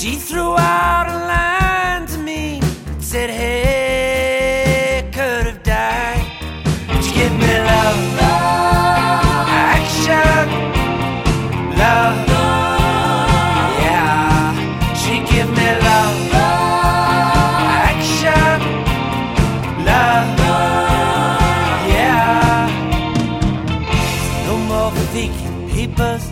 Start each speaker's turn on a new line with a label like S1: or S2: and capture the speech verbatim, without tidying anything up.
S1: She threw out a line to me that said, hey, could have died. She gave me love, love, action, love, yeah. She gave me love, love, action, love, yeah. No more vacant papers,